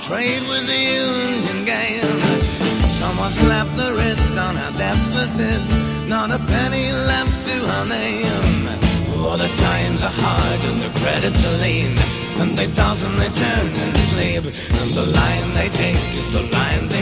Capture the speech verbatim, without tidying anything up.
trade was a union game. Someone slapped the wrist on our deficits, not a penny left to our name. Oh, the times are hard and the credits are lean, and they toss and they turn and they sleep, and the line they take is the line